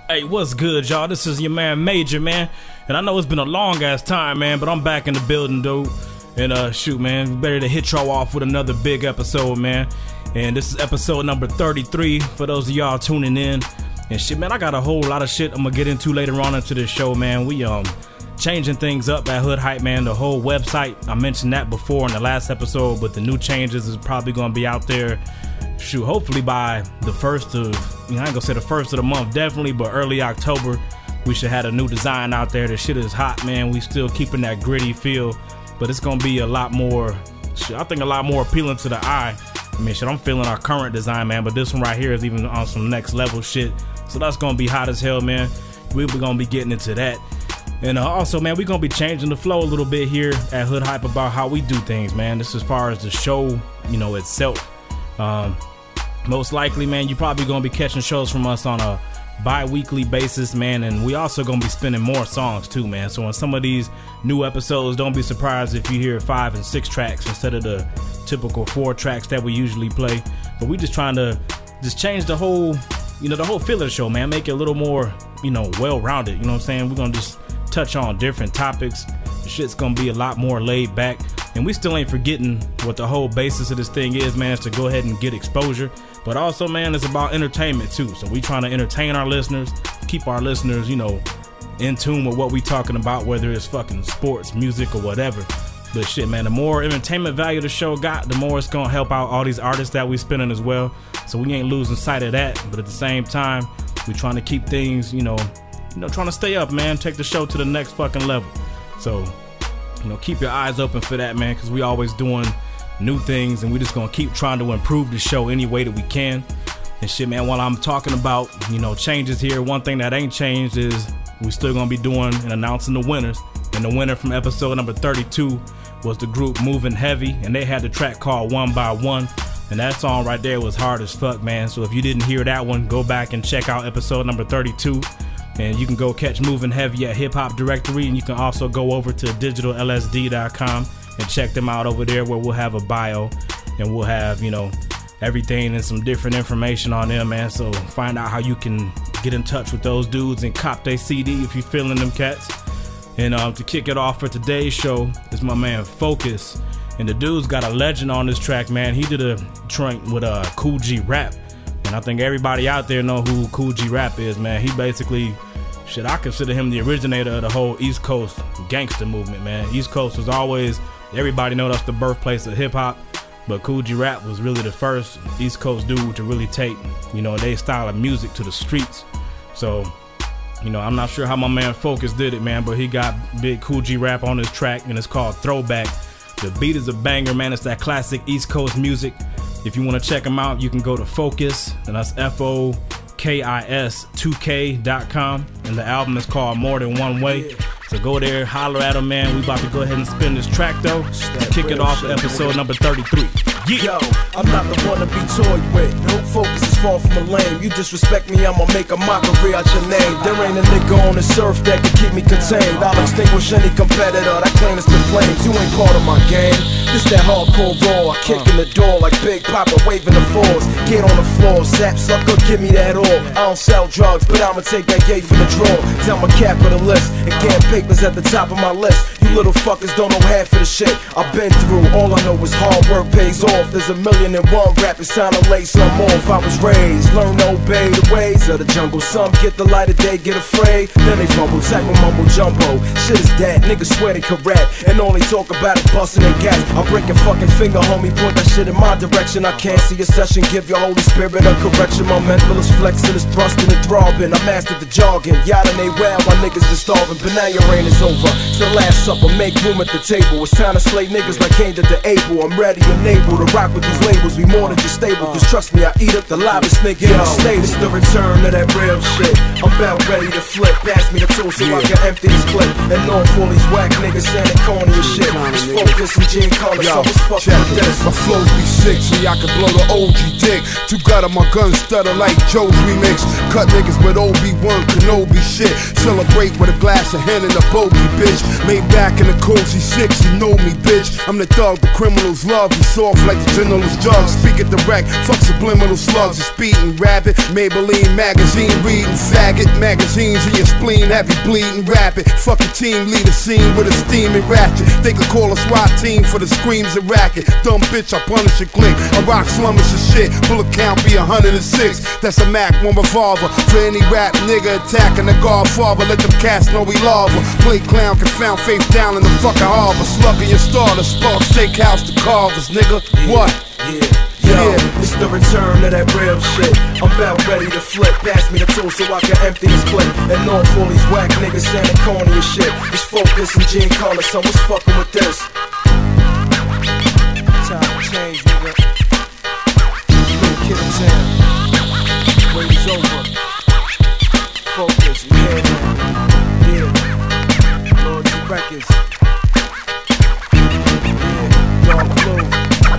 Hey, what's good, y'all? This is your man Major, man. And I know it's been a long ass time, man, but I'm back in the building, dude. And shoot, man, better to hit y'all off with another big episode, man. And this is episode number 33 for those of y'all tuning in. And shit, man, I got a whole lot of shit I'm gonna get into later on into this show, man. We changing things up at Hood Hype, man. The whole website, I mentioned that before in the last episode, but the new changes is probably gonna be out there, shoot, hopefully by the first of, I ain't gonna say the first of the month, definitely, but early October, we should have a new design out there. The shit is hot, man. We still keeping that gritty feel, but it's gonna be a lot more, shit, I think a lot more appealing to the eye. I mean, shit, I'm feeling our current design, man, but this one right here is even on some next level shit. So that's gonna be hot as hell, man. We're gonna be getting into that. And also, man, we're gonna be changing the flow a little bit here at Hood Hype about how we do things, man. This is as far as the show, itself. Most likely, man, you're probably gonna be catching shows from us on a bi-weekly basis, man, and we also gonna be spinning more songs too, man. So on some of these new episodes, don't be surprised if you hear 5 and 6 tracks instead of the typical 4 tracks that we usually play. But we just trying to change the whole, the whole feel of the show, man. Make it a little more, well-rounded. You know what I'm saying? We're gonna just touch on different topics. The shit's gonna be a lot more laid back, and we still ain't forgetting what the whole basis of this thing is, man. Is to go ahead and get exposure, but also, man, it's about entertainment too. So we trying to entertain our listeners, keep our listeners, in tune with what we talking about, whether it's fucking sports, music, or whatever. But shit, man, the more entertainment value the show got, the more it's gonna help out all these artists that we spinning as well. So we ain't losing sight of that, but at the same time, we trying to keep things, trying to stay up, man. Take the show to the next fucking level. So, keep your eyes open for that, man, because we always doing new things, and we just gonna keep trying to improve the show any way that we can. And shit, man, while I'm talking about, changes here, one thing that ain't changed is we still gonna be doing and announcing the winners. And the winner from episode number 32 was the group Moving Heavy, and they had the track called One by One. And that song right there was hard as fuck, man. So if you didn't hear that one, go back and check out episode number 32. And you can go catch Moving Heavy at Hip Hop Directory, and you can also go over to digitallsd.com and check them out over there, where we'll have a bio and we'll have, everything and some different information on them, man. So find out how you can get in touch with those dudes and cop their CD if you're feeling them cats. And to kick it off for today's show is my man Focus. And the dude's got a legend on this track, man. He did a track with Kool G Rap. And I think everybody out there know who Kool G Rap is, man. He basically, shit, I consider him the originator of the whole East Coast gangster movement, man. East Coast was always, everybody know that's the birthplace of hip hop. But Kool G Rap was really the first East Coast dude to really take, their style of music to the streets. So, I'm not sure how my man Focus did it, man, but he got big Kool G Rap on his track, and it's called Throwback. The beat is a banger, man. It's that classic East Coast music. If you want to check him out, you can go to Focus, and that's FOKIS2K.com, and the album is called More Than One Way. So go there, holler at him, man. We about to go ahead and spin this track, though, to kick it off episode number 33. Yo, I'm not the one to be toyed with. No Focus is far from a lame. You disrespect me, I'ma make a mockery out your name. There ain't a nigga on this earth that can keep me contained. I'll extinguish any competitor that claims to flames. You ain't part of my game. This that hardcore raw. I kick in the door like Big Papa waving the fours. Get on the floor, zap sucker, give me that all. I don't sell drugs, but I'ma take that gate from the drawer. Tell my capitalist and get papers at the top of my list. You little fuckers don't know half of the shit I've been through. All I know is hard work pays off. There's 1,000,001 rap, it's time to lay some off. I was raised, learn to obey the ways of the jungle. Some get the light of day, get afraid, then they fumble, type of mumble jumbo. Shit is that, niggas swear they can rap, and all they talk about is busting and gas. I'll break your fucking finger, homie, point that shit in my direction. I can't see a session, give your Holy Spirit a correction. My mental is flexing, it's thrusting and throbbing. I mastered the jargon, yada they well, my niggas just starving. But now your reign is over, it's the last supper, make room at the table. It's time to slay niggas like Cain did to Abel. I'm ready and able to rock with these labels, we more than just stable. Cause trust me, I eat up the livest nigga in the state. It's the return of that real shit. I'm about ready to flip. Pass me the tool so I can empty this clip. And know all these whack niggas saying they corny as shit. It's Focus and Gene Collins, so what's fucking with this? My flows be sick, so I can blow the OG dick. Two got on my gun stutter like Joe's remix. Cut niggas with Obi-Wan Kenobi shit. Celebrate with a glass of hen and a bogey, bitch. Laid back in the cozy 6, you know me, bitch. I'm the thug the criminals love. You soft like the general's drugs. Speak at the wreck, fuck subliminal slugs. It's beating rabbit, Maybelline magazine reading faggot. magazines in your spleen, have you bleeding rapid. Fuck a team, lead a scene with a steaming ratchet. They could call a SWAT team for the screams and racket. Dumb bitch, I punish your click. I rock slummers and shit. Bullet count be 106. That's a Mac 1 revolver. For any rap nigga attacking the Godfather, let them cats know we lava. Play clown, confound face down in the fucking harbor. Slugging your starter, Spark Steakhouse to Carvers, nigga. What? Yo, it's the return of that real shit. I'm about ready to flip. Pass me the tool so I can empty this clip. And off all these whack niggas saying they corny and shit. It's Focus and Gene Carter, so what's fucking with this? Time to change, nigga. Little kid in town. Wait is over. Focus, yeah, man. Yeah. Lord G Records. Yeah, Dark Blue.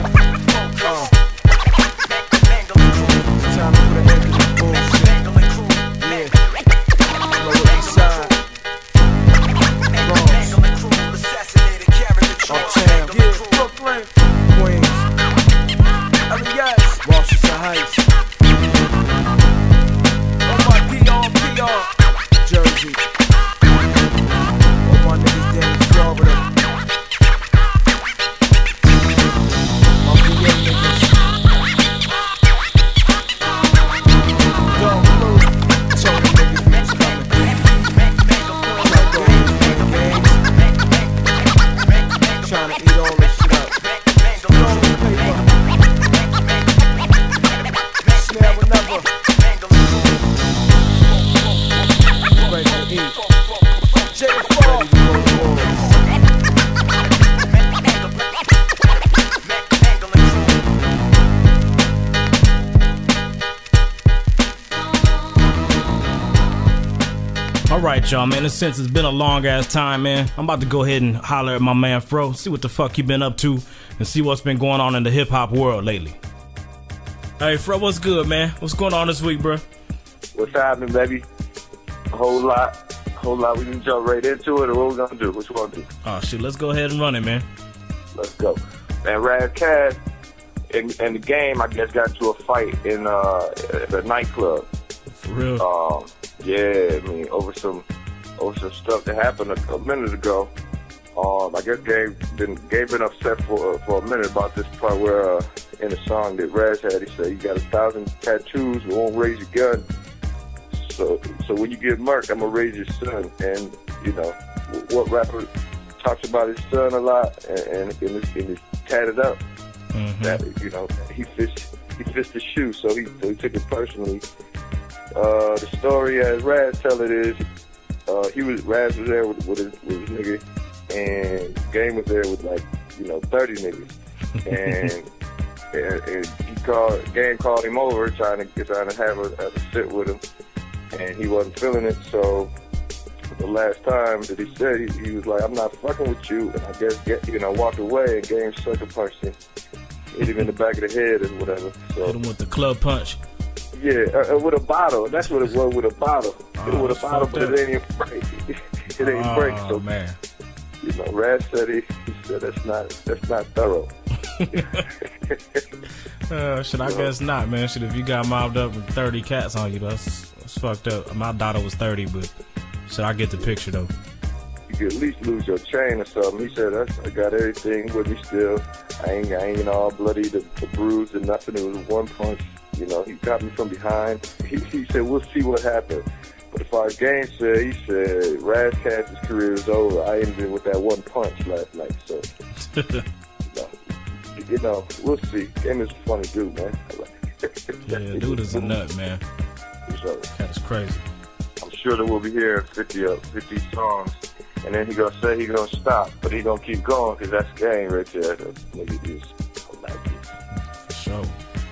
Alright, y'all, man. Since it's been a long ass time, man, I'm about to go ahead and holler at my man Fro, see what the fuck he been up to, and see what's been going on in the hip hop world lately. Hey, Fro, what's good, man? What's going on this week, bro? What's happening, baby? A whole lot. We can jump right into it, or what we gonna do? What you wanna do? Oh shit, let's go ahead and run it, man. Let's go. Man, Raz Kass in the game, I guess, got into a fight in the nightclub. For real? Yeah, I mean, over some stuff that happened a minute ago. I guess Gabe been upset for a minute about this part where in the song that Raz had, he said, "You got 1,000 tattoos, we won't raise your gun. So when you get murked, I'm gonna raise your son." And you know, what rapper talks about his son a lot and is tatted up? Mm-hmm. That, you know, he fished the shoe, so he took it personally. The story as Raz tell it is, Raz was there with his nigga, and Game was there with 30 niggas, and Game called him over trying to have a sit with him, and he wasn't feeling it. So the last time that he said, he was like, "I'm not fucking with you," and I guess walked away, and Game sucker punched him, hit him in the back of the head or whatever. So hit him with the club punch. Yeah, with a bottle. That's what it was, with a bottle. With a bottle, but it ain't even break. It ain't break. So, man, you know, Raz said he said that's not thorough. Shit, I guess not, man. Shit, if you got mobbed up with 30 cats on you, that's fucked up. My daughter was 30, but shit, I get the picture though. You could at least lose your chain or something. He said, "I got everything with me still. I ain't all bloody, the bruise and nothing. It was one punch. You know, he got me from behind." He said, "We'll see what happens." But as far as Game said, he said, Raz Kass's career is over. I ended with that one punch last night. So, you know, we'll see. Game is a funny dude, man. Yeah, dude is a nut, man. So, that's crazy. I'm sure that we'll be hearing 50 songs. And then he gonna say he gonna stop, but he gonna keep going, because that's Game right there. That nigga is hilarious. For sure.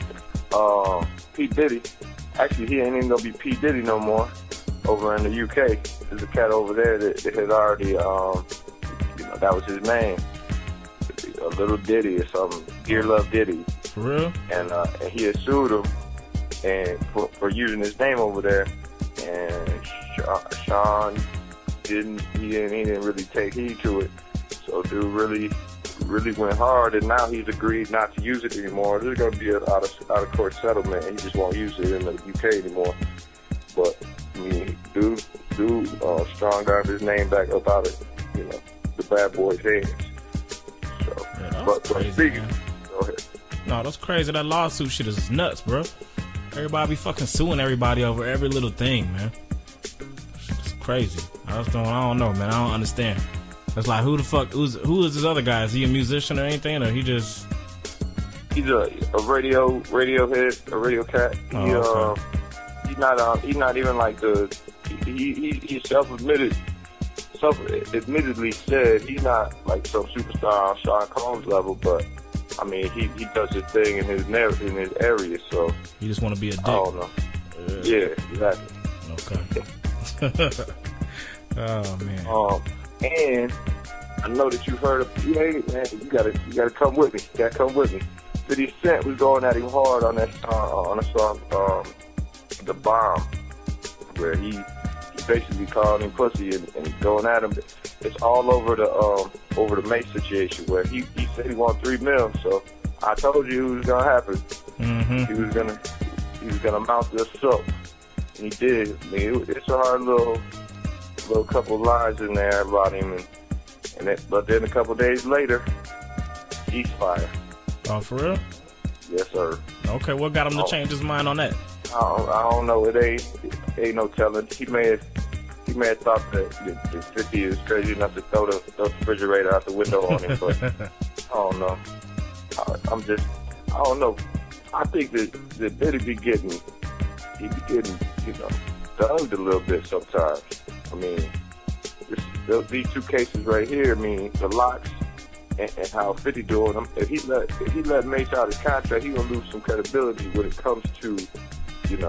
P. Diddy, actually he ain't even gonna be P. Diddy no more over in the UK. There's a cat over there that had already, that was his name, a Little Diddy or something, Dear Love Diddy. For real? And he had sued him and for using his name over there, and Sean didn't really take heed to it. So dude really went hard, and now he's agreed not to use it anymore. There's going to be an out of court settlement, and he just won't use it in the UK anymore. But I mean, dude, Strong got his name back up out of, the bad boys' hands. So, Yeah, but crazy, speaking, man. go ahead. No, that's crazy. That lawsuit shit is nuts, bro. Everybody be fucking suing everybody over every little thing, man. It's crazy. I don't know, man. I don't understand. It's like, who is this other guy? Is he a musician or anything, or he just? He's a radio head, a radio cat. Oh, okay. He's not even like he self-admittedly said he's not like some superstar on Sean Combs level, but I mean he does his thing in his area, so You just want to be a dick. I don't know. Yeah, exactly. Okay. Oh man. And I know that you've heard of man. You gotta come with me. You gotta come with me. 50 Cent was going at him hard on that song, The Bomb, where he basically called him pussy and going at him. It's all over the Mace situation where he said he wanted $3 million. So I told you it was gonna happen. Mm-hmm. He was gonna mount this up, and he did. I mean, it's a hard little couple lines in there about him, but then a couple days later, ceasefire. Oh, for real? Yes, sir. Okay, what got him to change his mind on that? I don't know. It ain't no telling. He may have thought that 50 is crazy enough to throw the refrigerator out the window on him, but I don't know. I don't know. I think that Diddy be getting thugged a little bit sometimes. I mean, these two cases right here. I mean, the locks and how 50 doing them. If he let Mace out his contract, he gonna lose some credibility when it comes to, he's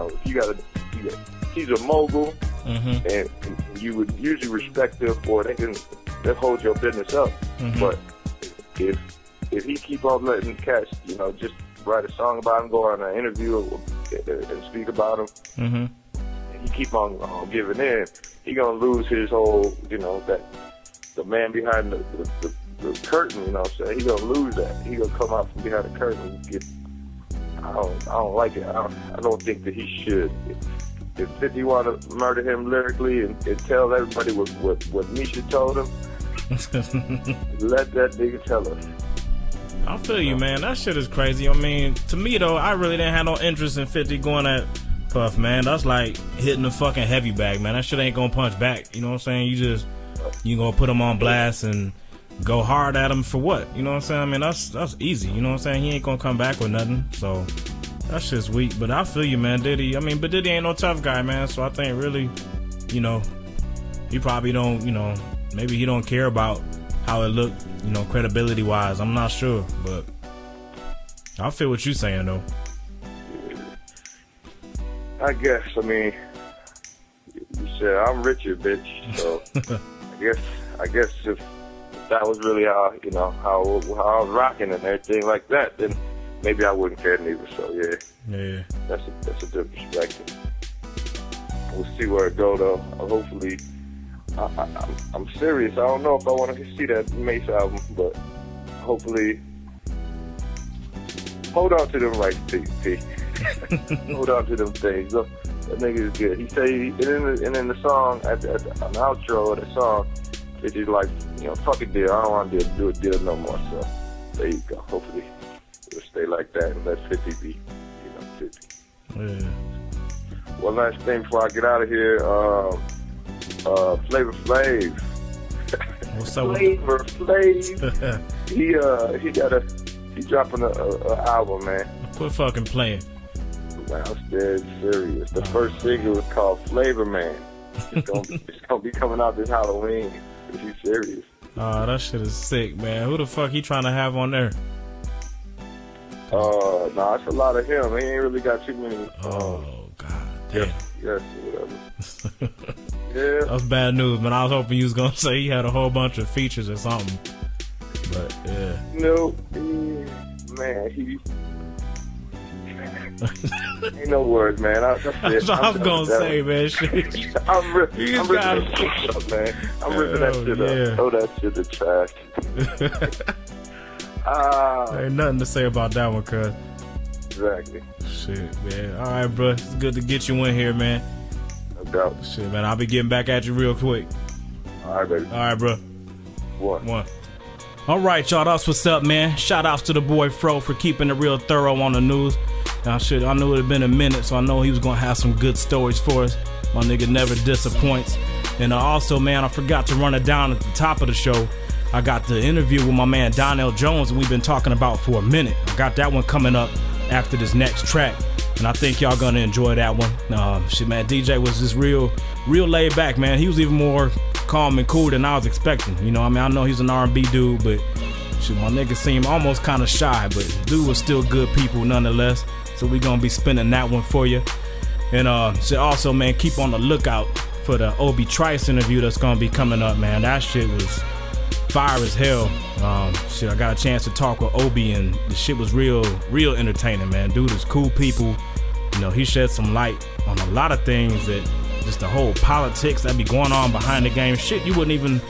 a mogul, Mm-hmm. and you would usually respect them for they'll hold your business up. Mm-hmm. But if he keep on letting cats, just write a song about him, go on an interview and speak about him, Mm-hmm. and he keep on giving in, he gonna lose his whole, that the man behind the curtain, you know what I'm saying? He gonna lose that. He gonna come out from behind the curtain and get. I don't like it. I don't think that he should. If 50 want to murder him lyrically and tell everybody what Misha told him, let that nigga tell us. I feel you, man. That shit is crazy. I mean, to me though, I really didn't have no interest in 50 going at Puff, man. That's like hitting a fucking heavy bag, man. That shit ain't gonna punch back. You know what I'm saying? You gonna put him on blast and go hard at him for what? You know what I'm saying? I mean, that's easy. You know what I'm saying? He ain't gonna come back with nothing. So that shit's weak. But I feel you, man. Diddy. I mean, but Diddy ain't no tough guy, man. So I think really, he probably don't. Maybe he don't care about how it looked. Credibility wise. I'm not sure, but I feel what you're saying though. I guess. I mean, you said I'm Richard, bitch. So I guess if that was really how I was rocking and everything like that, then maybe I wouldn't care neither. So Yeah. that's a good perspective. We'll see where it go though. Hopefully, I'm serious. I don't know if I want to see that Mace album, but hopefully, hold on to them rights, P. Hold on to them things. Look, that nigga is good. He say, and in the song on the outro of the song, it's just like, fuck a deal. I don't want to do a deal no more. So there you go. Hopefully it'll stay like that and let 50 be, 50. Yeah. One last thing before I get out of here, Flavor Flav. What's up with Flavor Flav. He dropping a album, man. Quit fucking playing. Man, I'm dead serious. The first single is called Flavor Man. It's gonna be coming out this Halloween. Is he serious? Oh, that shit is sick, man. Who the fuck he trying to have on there? No, it's a lot of him. He ain't really got too many. Oh, God damn. Yes, whatever. Yeah. That's bad news, man. I was hoping you was gonna say he had a whole bunch of features or something. But yeah. No, man, he. Ain't no words, man. That's it. That's what I'm gonna say, man. Shit. I'm ripping that shit up, man. I'm ripping that shit up. Throw that shit to trash. Ain't nothing to say about that one, cuz. Exactly. Shit, man. All right, bro. It's good to get you in here, man. doubt. Shit, man, I'll be getting back at you real quick. All right, baby. All right, bro. One. All right, y'all, that's what's up, man. Shout outs to the boy Fro for keeping it real thorough on the news. Now, shit, I knew it had been a minute, so I know he was going to have some good stories for us. My nigga never disappoints. And also, man, I forgot to run it down at the top of the show. I got the interview with my man Donnell Jones that we've been talking about for a minute. I got that one coming up after this next track, and I think y'all gonna enjoy that one. Shit, man, DJ was just real laid back, man. He was even more calm and cool than I was expecting. You know, I mean, I know he's an R&B dude, but shit, my nigga seemed almost kind of shy, but dude was still good people nonetheless. So we gonna be spinning that one for you. And shit, also, man, keep on the lookout for the Obi Trice interview that's gonna be coming up, man. That shit was fire as hell. Shit, I got a chance to talk with Obi, and the shit was real entertaining, man. Dude is cool people. You know, he shed some light on a lot of things, that just the whole politics that be going on behind the game. Shit, you wouldn't even,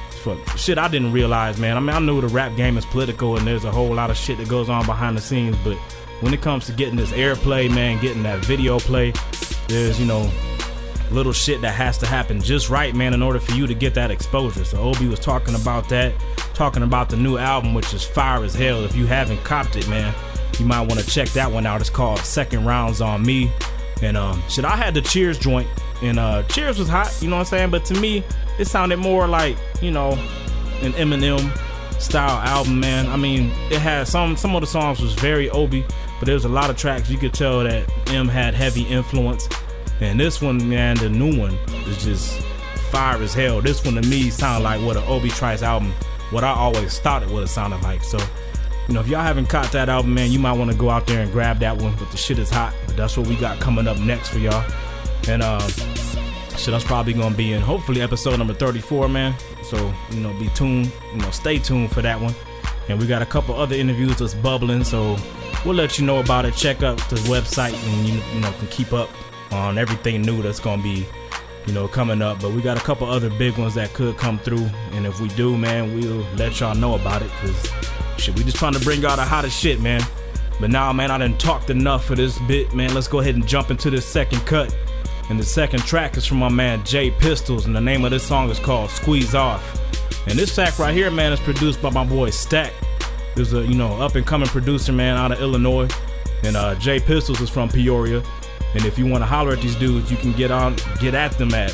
shit I didn't realize, man. I mean, I knew the rap game is political and there's a whole lot of shit that goes on behind the scenes, but when it comes to getting this airplay, man, getting that video play, there's, you know, little shit that has to happen just right, man, in order for you to get that exposure. So Obi was talking about that, talking about the new album, which is fire as hell. If you haven't copped it, man, you might want to check that one out. It's called Second Rounds on Me. And shit, I had the Cheers joint, and Cheers was hot, you know what I'm saying? But to me, it sounded more like, you know, an Eminem style album, man. I mean, it had some of the songs was very Obi, but there's a lot of tracks you could tell that M had heavy influence. And this one, man, the new one is just fire as hell. This one to me sounded like what an Obi Trice album, what I always thought it would have sounded like. So, you know, if y'all haven't caught that album, man, you might want to go out there and grab that one. But the shit is hot. But that's what we got coming up next for y'all. And shit, that's probably gonna be in hopefully episode number 34, man. So, you know, be tuned, you know, stay tuned for that one. And we got a couple other interviews that's bubbling, so we'll let you know about it. Check out the website, and you know, can keep up on everything new that's gonna be, you know, coming up. But we got a couple other big ones that could come through, and if we do, man, we'll let y'all know about it, because shit, we just trying to bring y'all the hottest shit, man. But now, man, I done talked enough for this bit, man. Let's go ahead and jump into this second cut. And the second track is from my man Jay Pistols, and the name of this song is called Squeeze Off. And this track right here, man, is produced by my boy Stack. There's a, you know, up and coming producer, man, out of Illinois. And Jay Pistols is from Peoria. And if you want to holler at these dudes, you can get at them at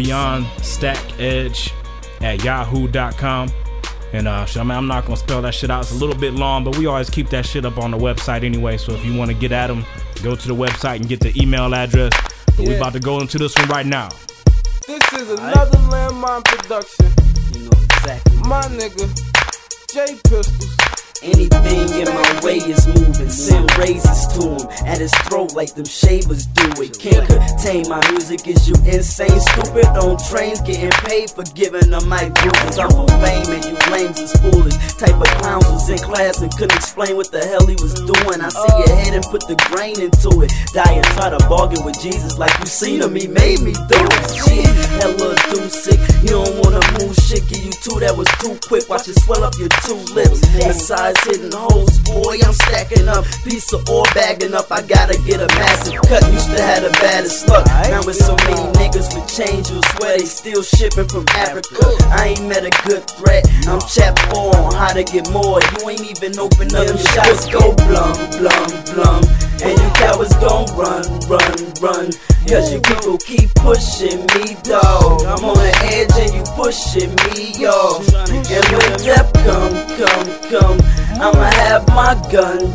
BrionStackEdge@yahoo.com. And I'm not gonna spell that shit out. It's a little bit long, but we always keep that shit up on the website anyway. So if you want to get at them, go to the website and get the email address. But we about to go into this one right now. This is another Landmine production. You know exactly. My nigga, Jay Pistols. Anything in my way is moving. Send raises to him at his throat like them shavers do it. Can't contain my music. Is you insane, stupid? On trains getting paid for giving them my views. I'm for fame and you lames is foolish. Type of clowns was in class and couldn't explain what the hell he was doing. I see your head and put the grain into it. Die and try to bargain with Jesus like you seen him. He made me do it. Shit, hella do sick. You don't wanna move shit. Give you two that was too quick. Watch it swell up your two lips. Besides hitting hoes, boy, I'm stacking up. Piece of ore bagging up, I gotta get a massive cut. Used to have the baddest luck. Now with so many niggas with change, you'll swear they still shipping from Africa. I ain't met a good threat. I'm chap 4 on how to get more. You ain't even open up them shots. Go blum, blum, blum. And you cowards gon' run, run, run. Cause you people keep pushing me, dawg. I'm on the edge and you pushing me off. And when death come, I'ma have my gun,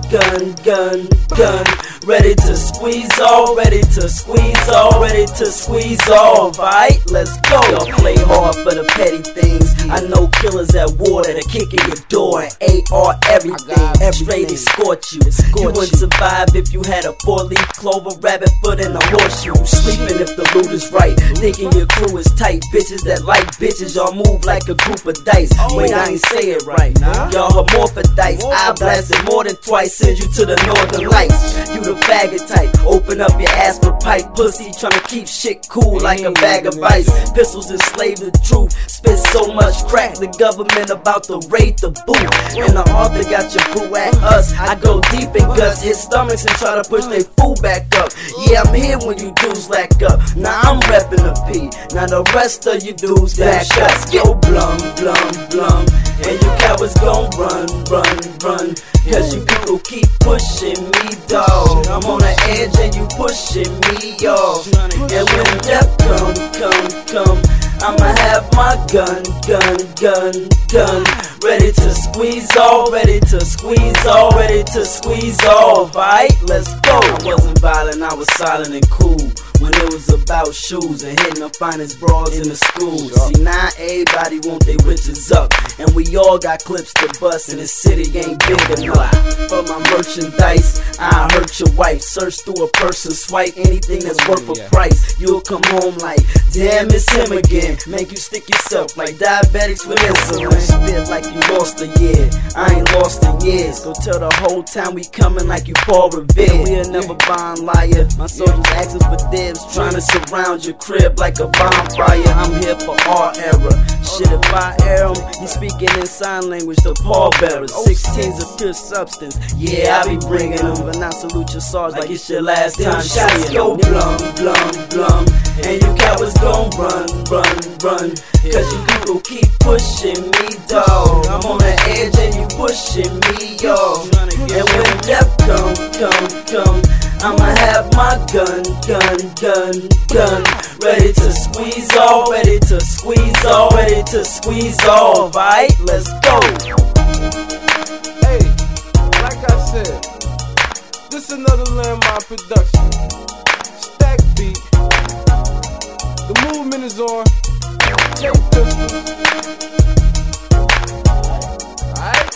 ready to squeeze off, ready to squeeze off, ready to squeeze off. Alright, let's go. Y'all play hard for the petty things. I know killers at war that'll kick in your door and AR everything. Straight escort you. You wouldn't survive if you had a 4-leaf clover, rabbit foot, and a horseshoe. Sleeping if the loot is right. Thinking your crew is tight. Bitches that like bitches, y'all move like a group of dice. Wait, I ain't say it right. Y'all hermaphrodite. lights. I blasted more than twice, send you to the northern lights. You the faggot type, open up your ass for pipe. Pussy tryna keep shit cool like a bag of ice. Pistols enslave the truth, spit so much crack, the government about to raid the booth. And the author got your boo at us. I go deep in guts, hit stomachs and try to push they food back up. Yeah, I'm here when you dudes lack up. Now I'm reppin' the P, now the rest of you dudes back up. Yo, blum, blum, blum, and you cowards gon' run, run, run. Cause you people keep pushing me, dawg. I'm on the edge and you pushing me, y'all. And when death come, I'ma have my gun, ready to squeeze off, ready to squeeze off, ready to squeeze off. Alright, let's go. I wasn't violent, I was silent and cool when it was about shoes and hitting the finest bras in the school. See, now everybody want their riches up, and we all got clips to bust, and the city ain't big enough for my merchandise. I hurt your wife, search through a person, swipe anything that's worth a price. You'll come home like, damn, it's him again. Make you stick yourself like diabetics with insulin. Spit like you lost a year, I ain't lost in years. Go tell the whole time we coming like you Paul Revere. We'll never bond liar, my soldiers asking for dibs, trying to surround your crib like a bonfire. I'm here for our era. Shit, if I air 'em, you speaking in sign language to pallbearers. 16's a pure substance, yeah, I be bringing them. But now salute your SARS like it's your last time seeing. Yo, blum, blum, blum, and you cowards gon' run, run, run. Cause you people keep pushing me, dawg. I'm on the edge and you pushing me, y'all. And when death come, I'ma have my gun, ready to squeeze off, ready to squeeze off, ready to squeeze off. Alright, let's go. Hey, like I said, this another Landmine production. Stack beat. The movement is on. J Pistol. Alright.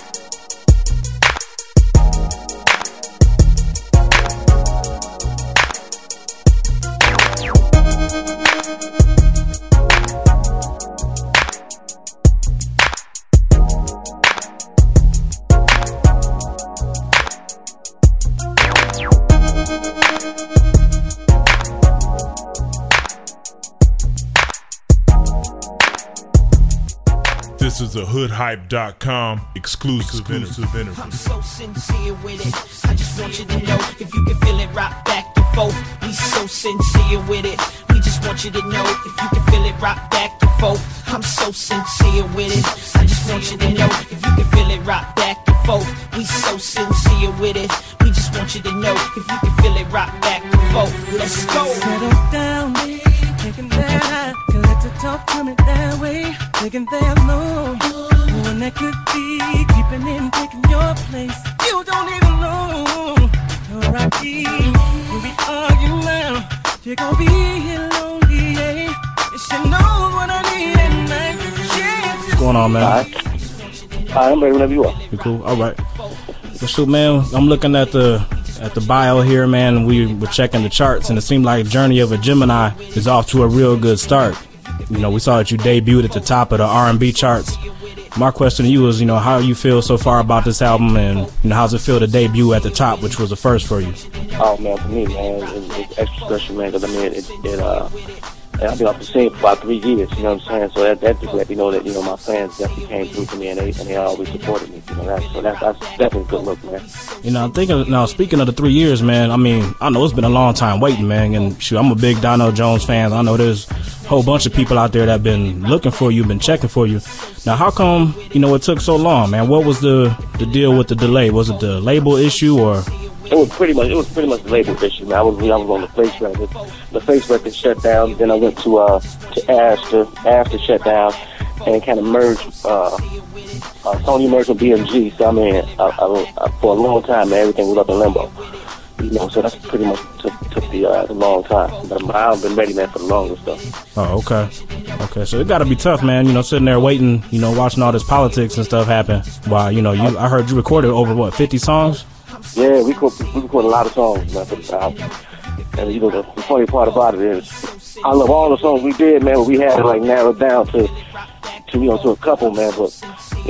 This is a hoodhype.com exclusive interview. I'm so sincere with it. I just want you to know if you can feel it rock back and forth. We so sincere with it. We just want you to know if you can feel it rock back and forth. I'm so sincere with it. I just want you to know if you can feel it rock back and forth. We so sincere with it. We just want you to know if you can feel it rock back and forth. Let's go. Settle down, thinking that I can let the talk coming that way. Thinking there's no one that could be keeping in, taking your place. You don't even know where I be. When we argue now, you're gonna be here lonely, yeah. And she knows what I need at night. What's going on, man? Alright, I'm ready whenever you are. You cool? All right. Well, shoot, man, I'm looking at the bio here, man, and we were checking the charts, and it seemed like Journey of a Gemini is off to a real good start. You know, we saw that you debuted at the top of the R&B charts. My question to you is, you know, how you feel so far about this album, and, you know, how's it feel to debut at the top, which was a first for you? Oh, man, for me, man, it's extra special, man, because, I mean, I've been off the scene for about 3 years, you know what I'm saying? So that just let me know that, you know, my fans definitely came through for me, and they always supported me, you know, that's definitely a good look, man. You know, I'm thinking, now, speaking of the 3 years, man, I mean, I know it's been a long time waiting, man, and shoot, I'm a big Donell Jones fan. I know there's a whole bunch of people out there that have been looking for you, been checking for you. Now, how come, you know, it took so long, man? What was the deal with the delay? Was it the label issue, or? It was pretty much the label issue, man. I was on the Face record. The Face record shut down. Then I went to Astor. Astor shut down, and kind of merged. Sony merged with BMG. So I mean, I, for a long time, man, everything was up in limbo. You know, so that's pretty much took the long time. But I've been ready, man, for the longest stuff. Oh, okay. Okay, so it got to be tough, man. You know, sitting there waiting, you know, watching all this politics and stuff happen. While, you know, I heard you recorded over, what, 50 songs? Yeah, we recorded a lot of songs, man, for this album. And, you know, the funny part about it is, I love all the songs we did, man, but we had to, like, narrow down to a couple, man. But, you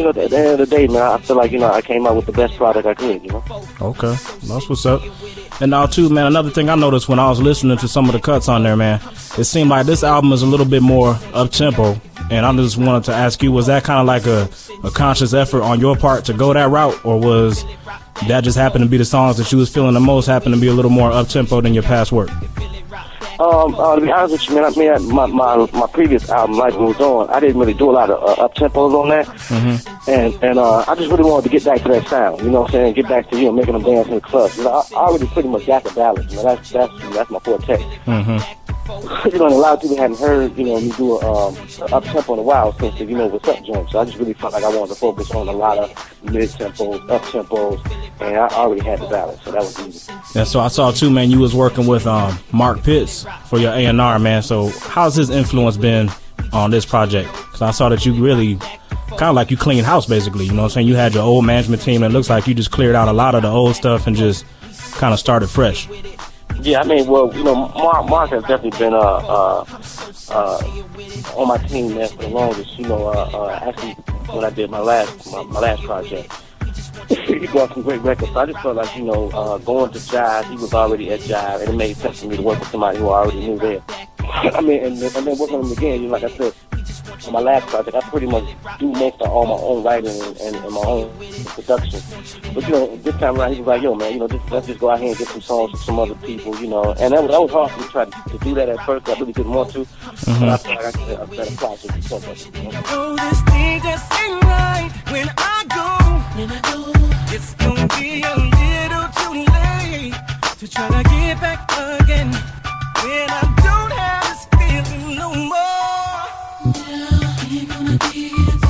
you know, at the end of the day, man, I feel like, you know, I came out with the best product I could, you know. Okay, that's what's up. And now, too, man, another thing I noticed when I was listening to some of the cuts on there, man, it seemed like this album is a little bit more up-tempo. And I just wanted to ask you, was that kind of like a conscious effort on your part to go that route, or was that just happened to be the songs that you was feeling the most happened to be a little more up-tempo than your past work? To be honest with you, man, my previous album, Life Moves On, I didn't really do a lot of up-tempos on that. And I just really wanted to get back to that sound, you know what I'm saying? Get back to, you know, making them dance in the clubs. You know, I already pretty much got the balance, man. That's my forte. You know, and a lot of people hadn't heard, you know, me do a up-tempo in a while since, you know, what's up joint. So I just really felt like I wanted to focus on a lot of mid-tempos, up-tempos, and I already had the balance, so that was easy. Yeah, so I saw, too, man, you was working with Mark Pitts for your A&R, man. So how's his influence been on this project? Because I saw that you really kind of like you cleaned house, basically. You know what I'm saying? You had your old management team, and it looks like you just cleared out a lot of the old stuff and just kind of started fresh. Yeah, I mean, well, you know, Mark has definitely been on my team, man, for the longest. You know, actually, when I did my last project, he brought some great records. So I just felt like, you know, going to Jive, he was already at Jive, and it made sense for me to work with somebody who I already knew there. I mean, and then working on him again, you know, like I said, on my last project, I pretty much do most of all my own writing and my own production. But, you know, this time around, he was like, yo, man, you know, let's just go out here and get some songs from some other people, you know. And that was hard for me to try to do that at first. I really didn't want to. But I feel like I could have better process because of it, you know? Oh, this thing just ain't right when I go. It's gonna be a little too late to try to get back again when I don't have this feeling no more. Ain't gonna be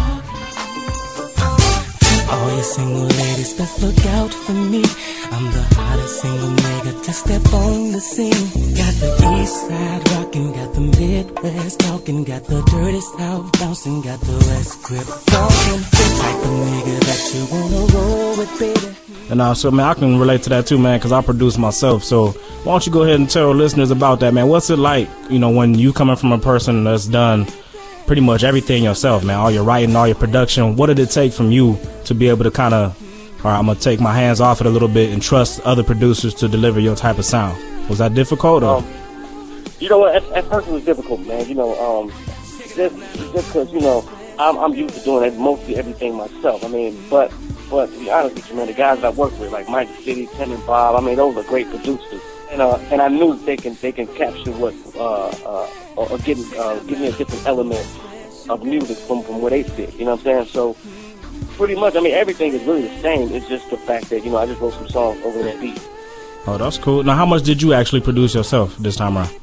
all you single ladies, best look out for me. I'm the hottest single nigga to step on the scene. Got the east side rockin', got the Midwest talking, got the dirty south bouncing, got the west grip talking. The type of nigga that you wanna roll with, baby. And so, man, I can relate to that too, man, because I produce myself. So why don't you go ahead and tell listeners about that, man? What's it like, you know, when you coming from a person that's done pretty much everything yourself, man, all your writing, all your production? What did it take from you to be able to kind of, all right, I'm going to take my hands off it a little bit and trust other producers to deliver your type of sound? Was that difficult? Or? You know what, at first it was difficult, man. You know, just because, you know, I'm used to doing mostly everything myself. I mean, but to be honest with you, man, the guys that I work with, like Mike City, Tim and Bob, I mean, those are great producers. And I knew they can capture what or give me a different element of music from where they sit. You know what I'm saying? So pretty much, I mean, everything is really the same. It's just the fact that, you know, I just wrote some songs over that beat. Oh, that's cool. Now, how much did you actually produce yourself this time around?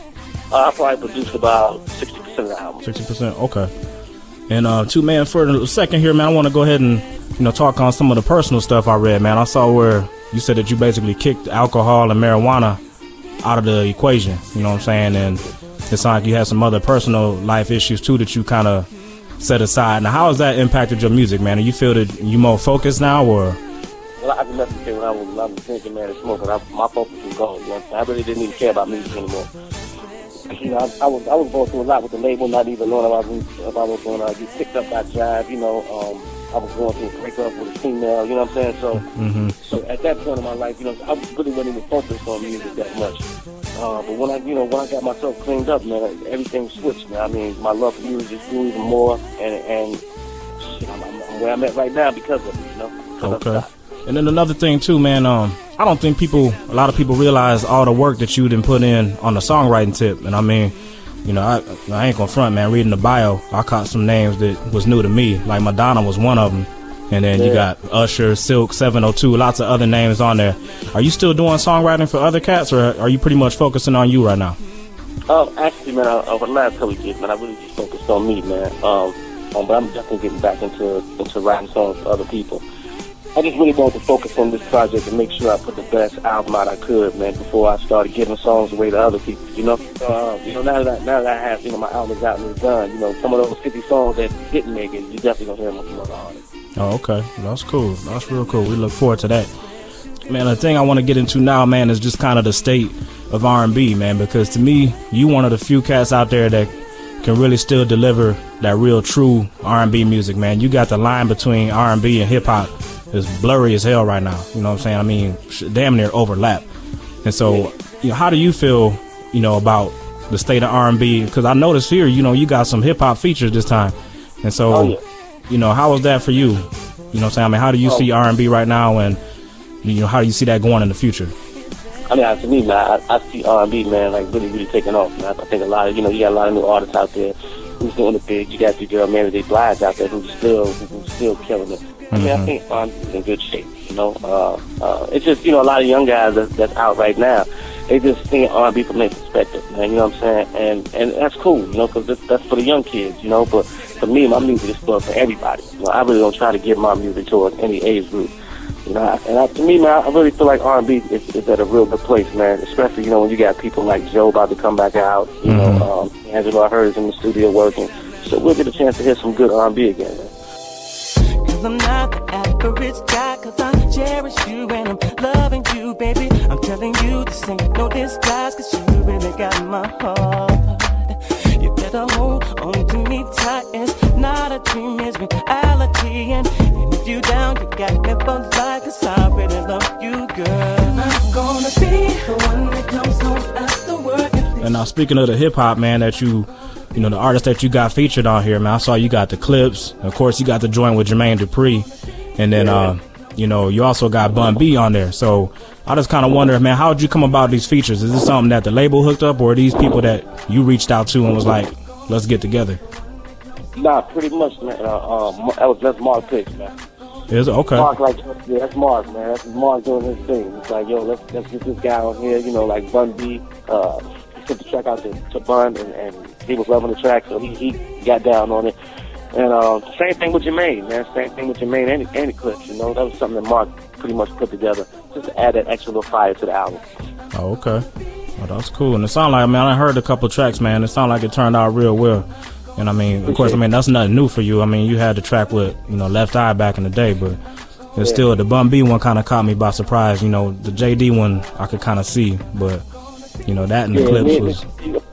I probably produced about 60% of the album. 60%, okay. And two, man, for a second here, man, I want to go ahead and, you know, talk on some of the personal stuff I read, man. I saw where you said that you basically kicked alcohol and marijuana out of the equation, you know what I'm saying? And it sounds like you had some other personal life issues, too, that you kind of set aside. Now, how has that impacted your music, man? Do you feel that you more focused now, or? Well, I can definitely say when I was drinking, man, and smoking, my focus was gone. You know? I really didn't even care about music anymore. You know, I was going through a lot with the label, not even knowing if I was going to get picked up by Jive. You know, I was going through a breakup with a female. You know what I'm saying? So at that point in my life, you know, I really wasn't even focused on music that much. But when I got myself cleaned up, man, everything switched, man. I mean, my love for music just grew even more, and shit, I'm where I'm at right now because of it. You know? Okay. And then another thing too, man, I don't think a lot of people realize all the work that you done put in on the songwriting tip. And I mean, you know, I ain't gonna front, man. Reading the bio, I caught some names that was new to me. Like Madonna was one of them. And then you got Usher, Silk, 702, lots of other names on there. Are you still doing songwriting for other cats, or are you pretty much focusing on you right now? Actually, man, over the last couple of years, man, I really just focused on me, man. But I'm definitely getting back into writing songs for other people. I just really wanted to focus on this project and make sure I put the best album out I could, man, before I started giving songs away to other people, you know? Now that I have, you know, my album's out and it's done, you know, some of those 50 songs that didn't make it, you definitely gonna hear them from other artists. Oh, okay. That's cool. That's real cool. We look forward to that. Man, the thing I want to get into now, man, is just kind of the state of R&B, man, because to me, you one of the few cats out there that can really still deliver that real true R&B music, man. You got the line between R&B and hip hop is blurry as hell right now. You know what I'm saying? I mean, damn near overlap. And so, you know, how do you feel, you know, about the state of R&B? Because I noticed here, you know, you got some hip hop features this time. And so, you know, how was that for you? You know what I'm saying? I mean, how do you see R&B right now, and, you know, how do you see that going in the future? I mean, to me, man, I see R&B, man, like really taking off, man. I think a lot of, you know, you got a lot of new artists out there who's doing it big. You got the girl Mary J. Blige out there who's still killing it. I mean, I think R&B is in good shape, you know. It's just, you know, a lot of young guys that's out right now, they just seeing R&B from their perspective, man, you know what I'm saying? And that's cool, you know, because that's for the young kids, you know. But for me, my music is for everybody. You know, I really don't try to give my music towards any age group. You know, and to me, man, I really feel like R&B is at a real good place, man. Especially, you know, when you got people like Joe about to come back out. You know, Angelo, I heard, is in the studio working. So we'll get a chance to hear some good R&B again, man. Cause I'm not the average guy, cause I cherish you and I'm loving you, baby. I'm telling you this ain't no disguise, cause you really got my heart. You better hold on to me tight. It's not a dream, it's reality. And if you down, you got me for life, cause I really love you, girl. I'm gonna be the one that comes home after work. And now, speaking of the hip hop, man, that you know, the artists that you got featured on here, man, I saw you got the clips. Of course, you got the joint with Jermaine Dupri. And then, you know, you also got Bun B on there. So I just kind of wonder, man, how did you come about these features? Is this something that the label hooked up, or are these people that you reached out to and was like, let's get together? Nah, pretty much, man. That's Mark Pitts, man. Is it? Okay. Mark, like, yeah, that's Mark, man. That's Mark doing his thing. It's like, yo, let's get this guy on here, you know, like Bun B. He sent the track out to Bun, and he was loving the track, so he got down on it. And same thing with Jermaine, man. Same thing with Jermaine and the clips, you know. That was something that Mark pretty much put together just to add that extra little fire to the album. Oh, okay. Well, that's cool. And it sounded like, man, I heard a couple tracks, man. It sounded like it turned out real well. And I mean, of course, I mean, that's nothing new for you. I mean, you had the track with, you know, Left Eye back in the day, but it's still, the Bun B one kind of caught me by surprise. You know, the JD one I could kind of see, but, you know, that and the clips was...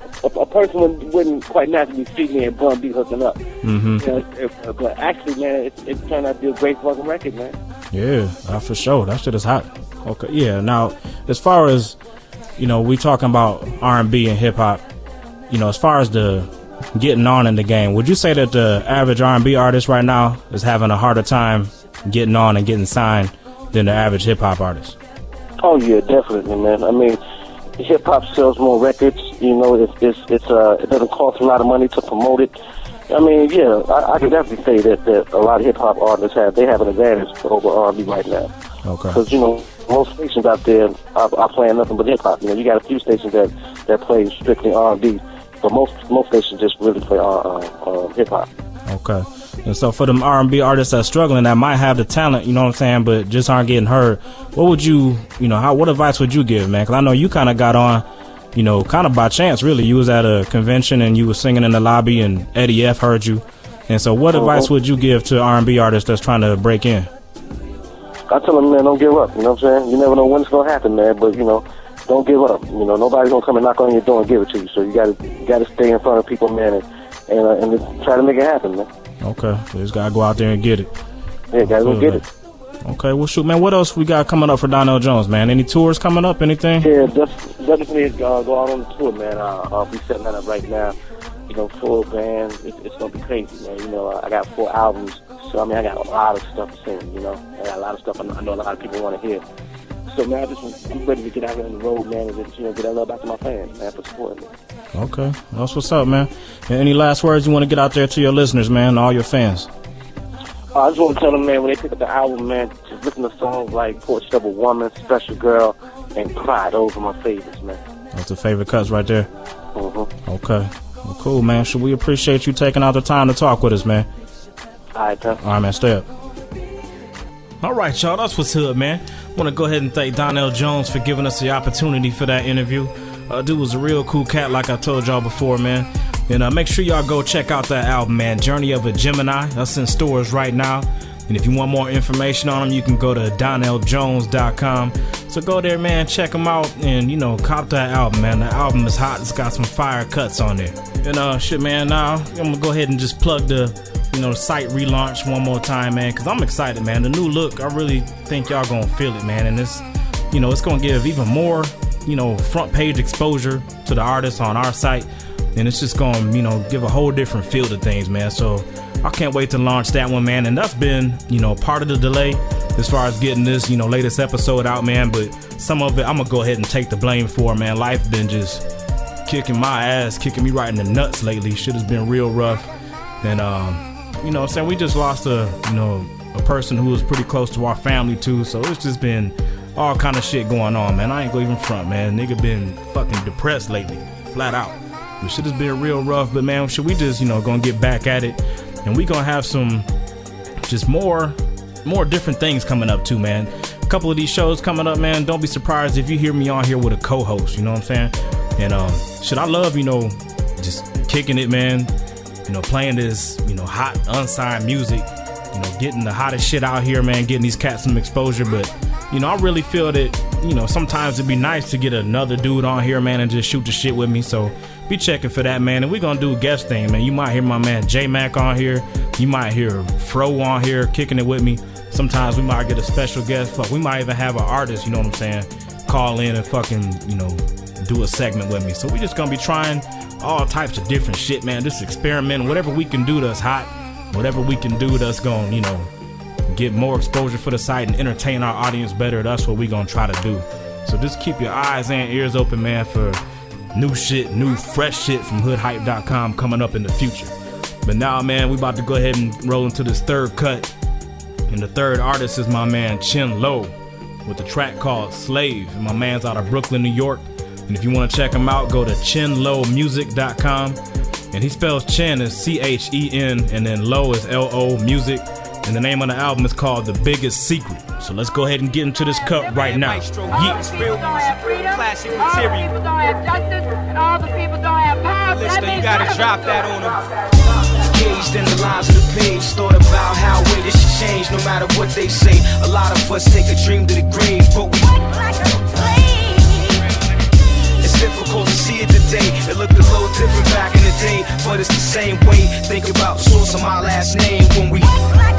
A person wouldn't quite naturally see me and Bun B hooking up. Mm-hmm. You know, but actually, man, it turned out to be a great fucking record, man. Yeah, for sure. That shit is hot. Okay, yeah. Now, as far as, you know, we talking about R&B and hip hop, you know, as far as the getting on in the game, would you say that the average R&B artist right now is having a harder time getting on and getting signed than the average hip hop artist? Oh yeah, definitely, man. I mean, hip hop sells more records. You know, it doesn't cost a lot of money to promote it. I mean, yeah, I can definitely say that a lot of hip hop artists have an advantage over R&B right now. Okay. Because, you know, most stations out there are playing nothing but hip hop. You know, you got a few stations that play strictly R&B, but most stations just really play hip hop. Okay. And so for them R&B artists that's struggling, that might have the talent, you know what I'm saying, but just aren't getting heard, what would you, you know, what advice would you give, man? Because I know you kind of got on, you know, kind of by chance, really. You was at a convention and you was singing in the lobby and Eddie F heard you. And so what advice would you give to R&B artists that's trying to break in? I tell them, man, don't give up, you know what I'm saying? You never know when it's going to happen, man, but, you know, don't give up. You know, nobody's going to come and knock on your door and give it to you. So you got to stay in front of people, man, and try to make it happen, man. Okay, so you just gotta go out there and get it. Yeah, gotta go get it. Okay, well, shoot, man, what else we got coming up for Donell Jones, man? Any tours coming up, anything? Yeah, definitely go out on the tour, man. I'll be setting that up right now. You know, full band, it's gonna be crazy, man. You know, I got 4 albums, so I mean, I got a lot of stuff to sing, you know. I got a lot of stuff I know a lot of people want to hear. So, man, I'm ready to get out here on the road, man, and just, you know, get that love back to my fans, man, for supporting me. Okay, that's what's up, man. And any last words you want to get out there to your listeners, man, all your fans? I just want to tell them, man, when they pick up the album, man, just listen to songs like Portrait of a Woman, Special Girl, and Cry. Those are my favorites, man. That's the favorite cuts right there? Mm-hmm. Okay. Well, cool, man. So we appreciate you taking out the time to talk with us, man. All right, man. All right, man. Stay up. All right, y'all. That's what's up, man. Want to go ahead and thank Donell Jones for giving us the opportunity for that interview. Dude was a real cool cat, like I told y'all before, man. And make sure y'all go check out that album, man. Journey of a Gemini. That's in stores right now. And if you want more information on them, you can go to DonnellJones.com. So go there, man, check them out, and, you know, cop that album, man. The album is hot. It's got some fire cuts on there. And, shit, man, now I'm going to go ahead and just plug the, you know, site relaunch one more time, man, because I'm excited, man. The new look, I really think y'all going to feel it, man. And it's, you know, it's going to give even more, you know, front page exposure to the artists on our site. And it's just going to, you know, give a whole different feel to things, man. So I can't wait to launch that one, man. And that's been, you know, part of the delay as far as getting this, you know, latest episode out, man. But some of it I'm going to go ahead and take the blame for, man. Life been just kicking my ass, kicking me right in the nuts lately. Shit has been real rough. And, you know what I'm saying, we just lost a person who was pretty close to our family, too. So it's just been all kind of shit going on, man. I ain't gonna even front, man. Nigga been fucking depressed lately, flat out. But shit has been real rough. But, man, should we just, you know, gonna get back at it. And we gonna have some just more different things coming up too, man. A couple of these shows coming up, man. Don't be surprised if you hear me on here with a co-host, you know what I'm saying? And shit, I love, you know, just kicking it, man. You know, playing this, you know, hot unsigned music, you know, getting the hottest shit out here, man, getting these cats some exposure. But, you know, I really feel that, you know, sometimes it'd be nice to get another dude on here, man, and just shoot the shit with me. So be checking for that, man. And we gonna do a guest thing, man. You might hear my man J-Mac on here. You might hear Fro on here kicking it with me. Sometimes we might get a special guest. Fuck, we might even have an artist, you know what I'm saying, call in and fucking, you know, do a segment with me. So we just gonna be trying all types of different shit, man. Just experimenting. Whatever we can do that's hot, whatever we can do that's gonna, you know, get more exposure for the site and entertain our audience better. That's what we gonna try to do. So just keep your eyes and ears open, man, for new shit, new fresh shit from hoodhype.com coming up in the future. But now, man, we about to go ahead and roll into this third cut. And the third artist is my man Chin Lo with the track called Slave. And my man's out of Brooklyn, New York. And if you want to check him out, go to chinlomusic.com. And he spells Chin as C-H-E-N, and then Lo is L-O, music. And the name of the album is called The Biggest Secret. So let's go ahead and get into this cut right now. Yeah. Real classic material. Listen, you gotta drop that on them. Engaged in the lines of the page, thought about how way this should change. No matter what they say, a lot of us take a dream to the grave, but we it's difficult to see it today. It looked a little different back in the day, but it's the same way. Think about the source of my last name when we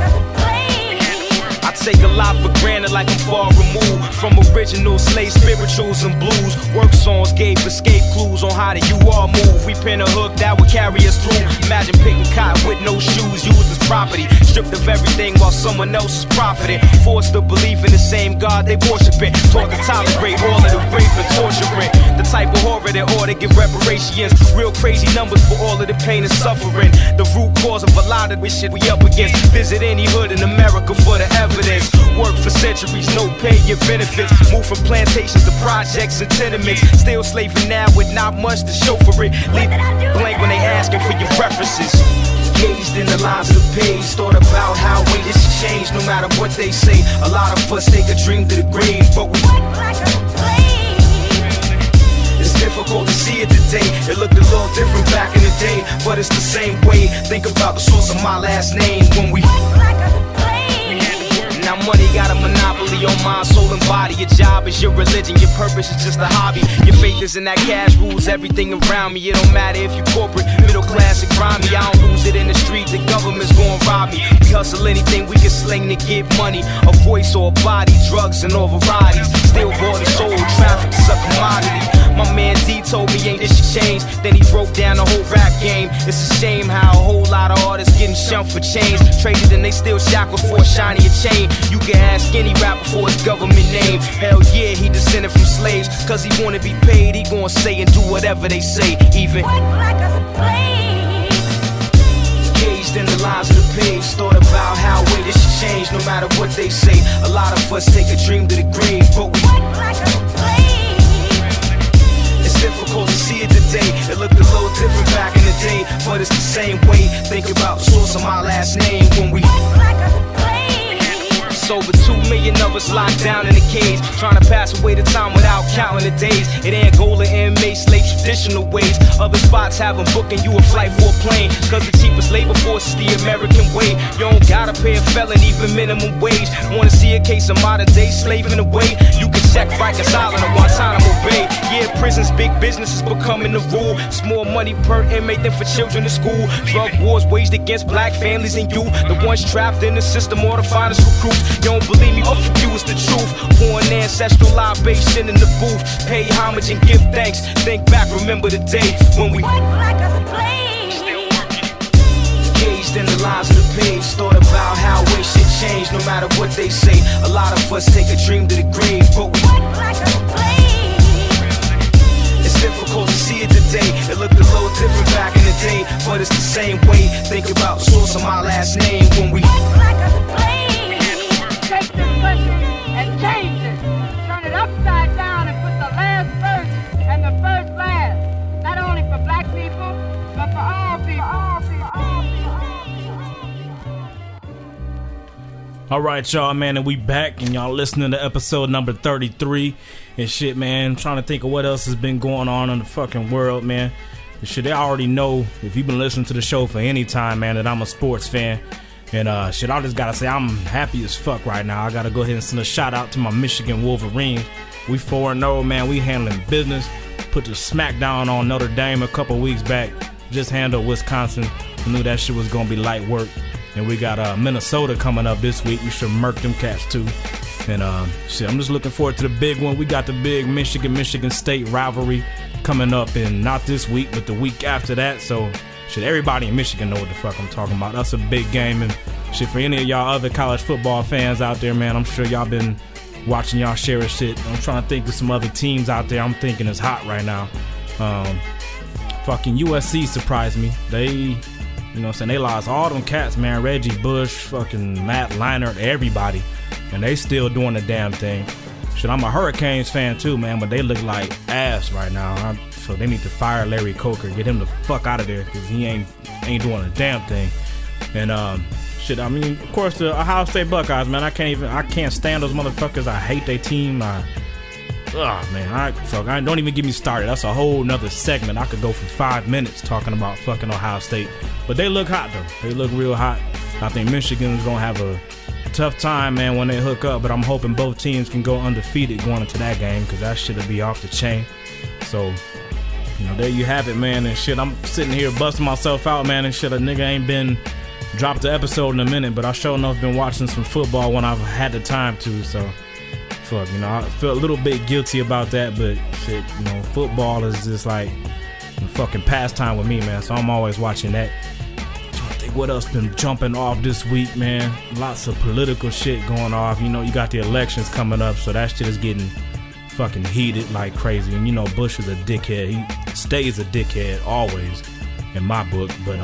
I take a lot for granted like I'm far removed from original slave spirituals and blues. Work songs gave escape clues on how the UR move. We pin a hook that would carry us through. Imagine picking cotton with no shoes, used as property, stripped of everything while someone else is profiting. Forced to believe in the same God they worshiping. Taught to tolerate all of the rape and torturing. The type of horror that ought to give reparations. Real crazy numbers for all of the pain and suffering. The root cause of a lot of this shit we up against. Visit any hood in America for the evidence. Work for centuries, no pay, your benefits. Move from plantations to projects and tenements. Still slaving now with not much to show for it. Leave it blank when they asking for your references. Engaged in the lines of the page, thought about how way this should change. No matter what they say, a lot of us take a dream to the grave, but we it's difficult to see it today. It looked a little different back in the day, but it's the same way. Think about the source of my last name when we now money got a monopoly on mind, soul and body. Your job is your religion, your purpose is just a hobby. Your faith is in that cash, rules everything around me. It don't matter if you corporate, middle class, and grimy. I don't lose it in the street, the government's gonna rob me. We hustle anything we can sling to get money. A voice or a body, drugs and all varieties. Still bought a soul, traffic is a commodity. My man D told me ain't this should change. Then he broke down the whole rap game. It's a shame how a whole lot of artists getting shunned for change. Traded and they still shackled for a shinier chain. You can ask any rapper for his government name. Hell yeah, he descended from slaves. Cause he wanna be paid, he gon' say and do whatever they say. Even engaged in the lines of the page, thought about how way this should change. No matter what they say, a lot of us take a dream to the grave, but we it's difficult to see it today. It looked a little different back in the day, but it's the same way. Think about the source of my last name when we it's over 2 million million of us locked down in a cage, trying to pass away the time without counting the days. It ain't Angola inmates, slave traditional ways. Other spots have them booking you a flight for a plane, cause the cheapest labor force is the American way. You don't gotta pay a felon even minimum wage. Wanna see a case of modern day slaving away? You can check Rikers Island or Guantanamo Bay. Yeah, prisons, big business is becoming the rule. It's more money per inmate than for children in school. Drug wars waged against black families and you, the ones trapped in the system or the finest recruits. You don't believe me? Oh, for you it's the truth. Pouring ancestral libation in the booth. Pay homage and give thanks. Think back, remember the day when we engaged in the lives of the page. Thought about how ways should change no matter what they say. A lot of us take a dream to the grave, but we it's difficult to see it today. It looked a little different back in the day, but it's the same way. Think about the source of my last name when we take this question and change it. Turn it upside down and put the last first and the first last. Not only for black people, but for all people. Alright, y'all, man, and we back, and y'all listening to episode number 33 and shit, man. I'm trying to think of what else has been going on in the fucking world, man. And shit, they already know, if you've been listening to the show for any time, man, that I'm a sports fan. And shit, I just gotta say, I'm happy as fuck right now. I gotta go ahead and send a shout out to my Michigan Wolverines. We 4-0, man. We handling business. Put the smackdown on Notre Dame a couple weeks back. Just handled Wisconsin. We knew that shit was gonna be light work. And we got Minnesota coming up this week. We should murk them cats too. And shit, I'm just looking forward to the big one. We got the big Michigan State rivalry coming up in not this week, but the week after that. So shit, everybody in Michigan know what the fuck I'm talking about. That's a big game. And shit, for any of y'all other college football fans out there, man, I'm sure y'all been watching y'all share of shit. I'm trying to think of some other teams out there I'm thinking is hot right now. Fucking USC surprised me. They, you know what I'm saying, they lost all them cats, man. Reggie Bush, fucking Matt Leinart, everybody. And they still doing the damn thing. Shit, I'm a Hurricanes fan too, man, but they look like ass right now. So they need to fire Larry Coker, get him the fuck out of there, because he ain't doing a damn thing. And shit, I mean, of course, the Ohio State Buckeyes, man, I can't stand those motherfuckers. I hate their team. Don't even get me started. That's a whole nother segment. I could go for 5 minutes talking about fucking Ohio State. But they look hot, though. They look real hot. I think Michigan's going to have a tough time, man, when they hook up. But I'm hoping both teams can go undefeated going into that game, because that shit will be off the chain. So, you know, there you have it, man. And shit, I'm sitting here busting myself out, man. And shit, a nigga ain't been dropped the episode in a minute. But I sure enough been watching some football when I've had the time to, so... Fuck, you know, I feel a little bit guilty about that, but shit, you know, football is just like a fucking pastime with me, man. So I'm always watching that. I think what else been jumping off this week, man? Lots of political shit going off. You know, you got the elections coming up, so that shit is getting fucking heated like crazy. And you know, Bush is a dickhead. He stays a dickhead always in my book. But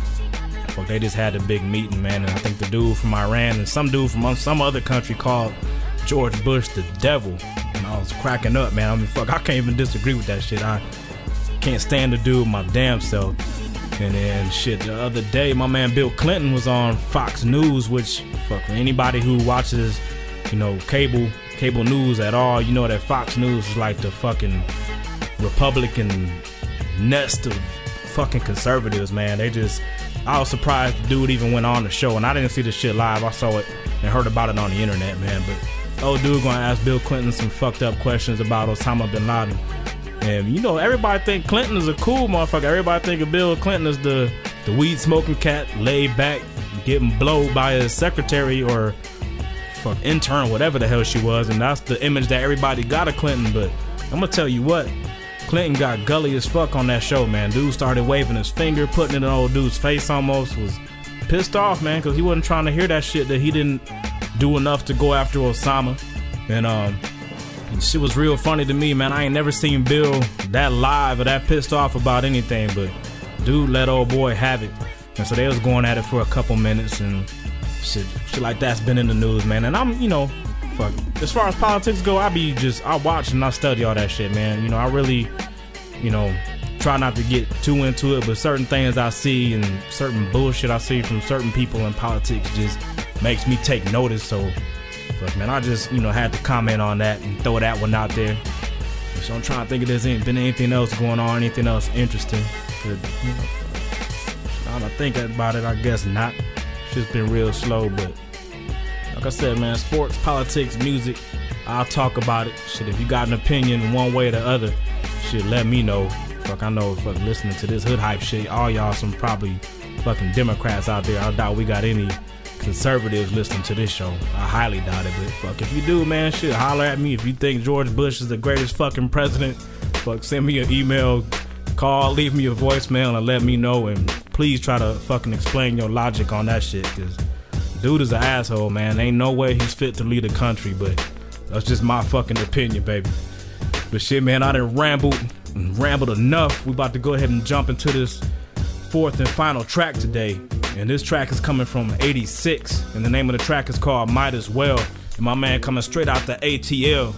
fuck, they just had a big meeting, man. And I think the dude from Iran and some dude from some other country called George Bush the devil, and I was cracking up, man. I mean, fuck, I can't even disagree with that shit. I can't stand the dude my damn self. And then shit, the other day my man Bill Clinton was on Fox News, which, fuck, for anybody who watches, you know, cable news at all, you know that Fox News is like the fucking Republican nest of fucking conservatives, man. I was surprised the dude even went on the show, and I didn't see the shit live. I saw it and heard about it on the internet, man. But old dude gonna ask Bill Clinton some fucked up questions about Osama bin Laden. And you know, everybody think Clinton is a cool motherfucker. Everybody think of Bill Clinton as the weed smoking cat, laid back, getting blowed by his secretary or fuck intern, whatever the hell she was. And that's the image that everybody got of Clinton. But I'm gonna tell you what, Clinton got gully as fuck on that show, man. Dude started waving his finger, putting it in old dude's face almost. Was pissed off, man, because he wasn't trying to hear that shit, that he didn't do enough to go after Osama. And shit was real funny to me, man. I ain't never seen Bill that live or that pissed off about anything, but dude let old boy have it. And so they was going at it for a couple minutes, and shit like that's been in the news, man. And I'm, you know, fuck, as far as politics go, I watch and I study all that shit, man. You know, I really, you know, try not to get too into it, but certain things I see and certain bullshit I see from certain people in politics just makes me take notice. So But man, I just, had to comment on that and throw that one out there. So I'm trying to think if there's been anything else going on, anything else interesting. Now that I think about it, I guess not. It's just been real slow, but like I said, man, sports, politics, music, I'll talk about it. Shit, if you got an opinion one way or the other, shit, let me know. Fuck, I know, fuck, listening to this hood hype shit, all y'all some probably fucking Democrats out there. I doubt we got any conservatives listening to this show. I highly doubt it, but fuck, if you do, man, shit, holler at me. If you think George Bush is the greatest fucking president, fuck, send me an email, call, leave me a voicemail, and let me know. And please try to fucking explain your logic on that shit, because dude is an asshole, man. Ain't no way he's fit to lead a country, but that's just my fucking opinion, baby. But shit, man, I done rambled enough. We about to go ahead and jump into this fourth and final track today. And this track is coming from 86. And the name of the track is called Might As Well. And my man coming straight out the ATL.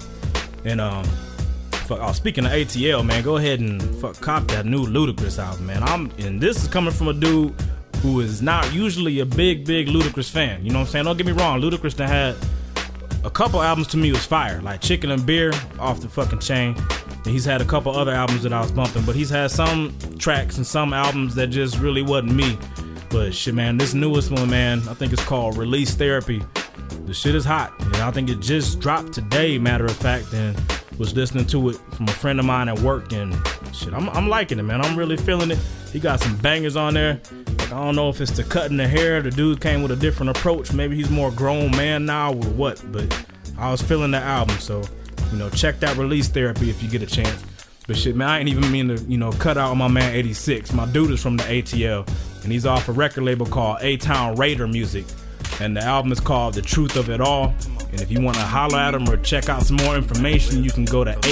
And speaking of ATL, man, go ahead and cop that new Ludacris album, man. And this is coming from a dude who is not usually a big Ludacris fan. You know what I'm saying? Don't get me wrong, Ludacris done had a couple albums to me was fire, like Chicken and Beer, off the fucking chain. And he's had a couple other albums that I was bumping, but he's had some tracks and some albums that just really wasn't me. But shit, man, this newest one, man, I think it's called Release Therapy. The shit is hot. And I think it just dropped today, matter of fact, and was listening to it from a friend of mine at work, and shit, I'm liking it, man. I'm really feeling it. He got some bangers on there. Like, I don't know if it's the cutting the hair. The dude came with a different approach. Maybe he's more grown man now or what, but I was feeling the album. So, check that Release Therapy if you get a chance. But shit, man, I ain't even mean to, cut out on my man 86. My dude is from the ATL, and he's off a record label called A-Town Raider Music. And the album is called The Truth of It All. And if you want to holler at him or check out some more information, you can go to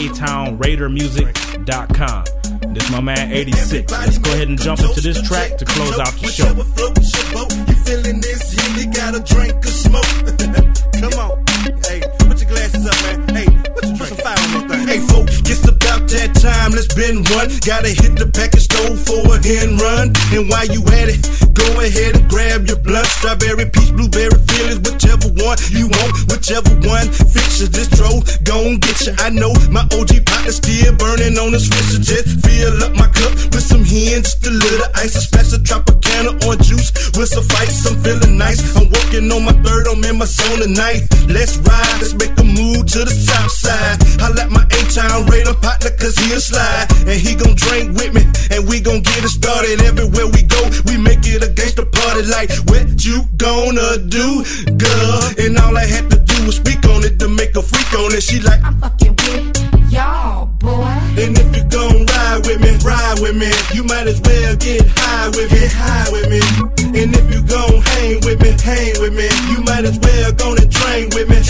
atownraidermusic.com. This is my man 86. Let's go ahead and jump into this track to close out the show. You feeling this? You gotta drink or smoke. Come on. Hey, put your glasses up, man. Hey, put some fire on this thing. Hey, folks, it's about that time. Let's been one. Gotta hit the package store for a hand run. And while you at it, go ahead and grab your blunt. Strawberry, peach, blueberry, feelings, whichever one you want, whichever one fixes this dro, gon' get you. I know my OG partner still burning on the switcher. Just fill up my cup with some hen, just a little ice, a special Tropicana orange juice with some fights. I'm feeling nice. I'm working on my third. I'm in my zone tonight. Let's ride. Let's make a move to the south side. I let my A-Town Raider partner, cause he'll slide, and he gon' drink with me, and we gon' get it started. Everywhere we go, we make it a gangsta party. Like, what you gonna do, girl? And all I had to do was speak on it to make a freak on it. She like, I'm fucking with y'all, boy. And if you gon' ride with me, you might as well get high with me, And if you gon' hang with me, you might as well gonna train with me,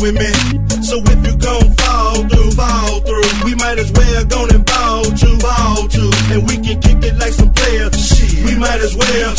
So if you gon' fall through, we might as well gonna ball too, and we can kick it like some players. Shit, we might as well.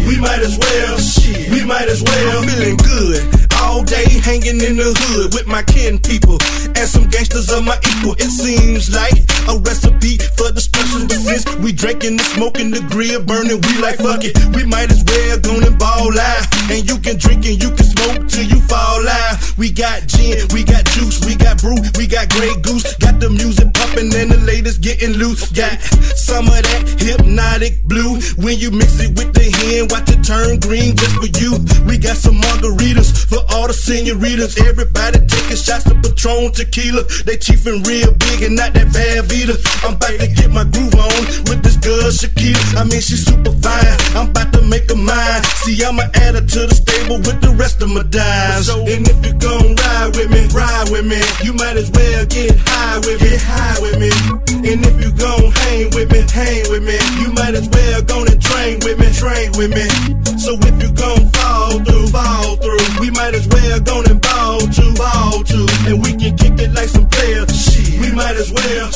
I'm feeling good all day, hanging in the hood with my kin people and some gangsters of my equal. It seems like a recipe for destruction, but since we drinking and smoking, the grill burning, we like fuck it. We might as well go and ball out, and you can drink and you can smoke till you fall out. We got gin, we got juice, we got brew, we got Grey Goose, got the music pumping and the ladies getting loose. Got some of that hypnotic blue. When you mix it with the hen, watch it turn green just for you. We got some margaritas for all the senoritas. Everybody taking shots of Patron tequila. They chiefin' real big and not that bad Vita. I'm about to get my groove on with this girl Shakira. I mean, she's super fine. I'm about to make her mine. See, I'ma add her to the stable with the rest of my dimes. And if you gon' ride with me, you might as well get high with me, And if you gon' hang with me, you might as well gonna train with me, So if you gon' fall through, we might as well gonna ball too, and we can kick it like some players. Shit, we might as well.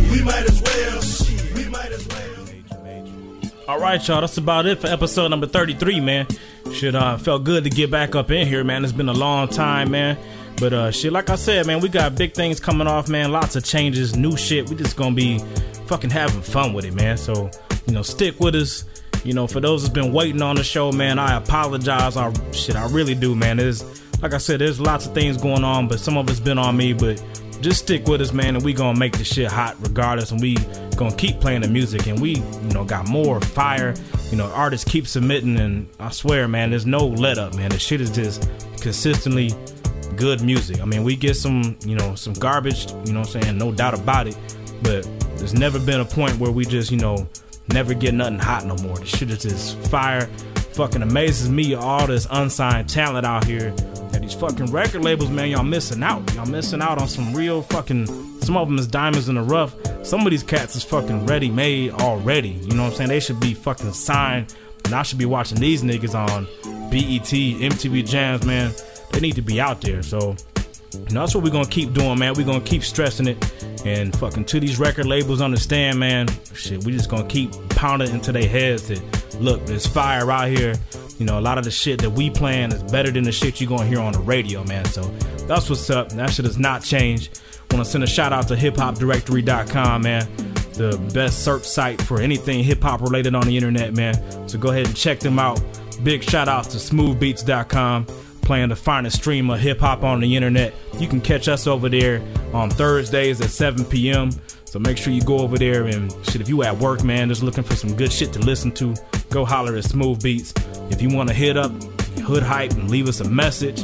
All right, y'all, that's about it for episode number 33, man. Shit, felt good to get back up in here, man. It's been a long time, man. But shit, like I said, man, we got big things coming off, man. Lots of changes, new shit. We just gonna be fucking having fun with it, man. So, stick with us. For those who's been waiting on the show, man, I apologize. I really do, man. like I said, there's lots of things going on, but some of it's been on me. But just stick with us, man, and we gonna make the shit hot regardless, and we gonna keep playing the music, and we, got more fire. Artists keep submitting, and I swear, man, there's no let up, man. The shit is just consistently good music. I mean, we get some, some garbage, no doubt about it, but there's never been a point where we just, never get nothing hot no more. The shit is just fire. Fucking amazes me, all this unsigned talent out here. And these fucking record labels, man, y'all missing out. Y'all missing out on some real fucking, some of them is diamonds in the rough. Some of these cats is fucking ready-made already. You know what I'm saying? They should be fucking signed. And I should be watching these niggas on BET, MTV Jams, man. They need to be out there. So, that's what we're going to keep doing, man. We're going to keep stressing it. And fucking to these record labels understand, man, shit, we just going to keep pounding into their heads that, look, there's fire out here. A lot of the shit that we playing is better than the shit you're going to hear on the radio, man. So that's what's up. That shit has not changed. Want to send a shout out to hiphopdirectory.com, man. The best search site for anything hip-hop related on the internet, man. So go ahead and check them out. Big shout out to smoothbeats.com, playing the finest stream of hip-hop on the internet. You can catch us over there on Thursdays at 7 p.m. So make sure you go over there and shit, if you at work, man, just looking for some good shit to listen to, go holler at Smooth Beats. If you want to hit up Hood Hype and leave us a message,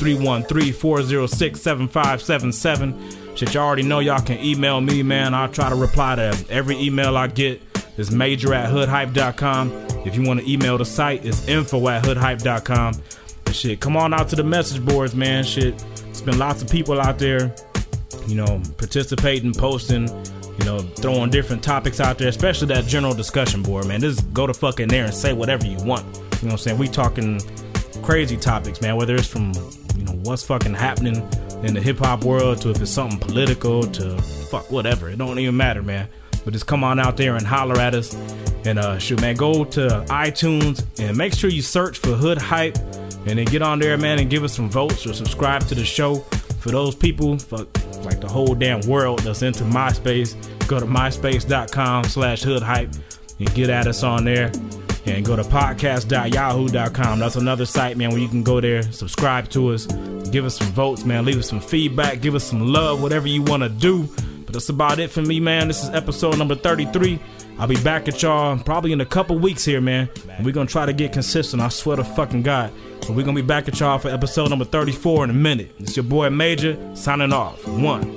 313-406-7577. Shit, you already know y'all can email me, man. I'll try to reply to every email I get. It's major@hoodhype.com. If you want to email the site, it's info@hoodhype.com. And shit, come on out to the message boards, man. Shit, there's been lots of people out there, participating, posting, throwing different topics out there, especially that general discussion board, man. Just go to fucking there and say whatever you want. You know what I'm saying? We talking crazy topics, man, whether it's from, what's fucking happening in the hip-hop world to if it's something political to fuck whatever. It don't even matter, man. But just come on out there and holler at us. And shoot, man, go to iTunes and make sure you search for Hood Hype and then get on there, man, and give us some votes or subscribe to the show. For those people, like the whole damn world that's into MySpace, go to myspace.com/hoodhype and get at us on there. And go to podcast.yahoo.com. That's another site, man, where you can go there, subscribe to us, give us some votes, man, leave us some feedback, give us some love, whatever you want to do. But that's about it for me, man. This is episode number 33. I'll be back at y'all probably in a couple weeks here, man. And we're going to try to get consistent. I swear to fucking God. So we're going to be back at y'all for episode number 34 in a minute. It's your boy Major signing off. 1.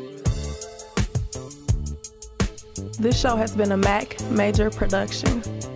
This show has been a Mac Major production.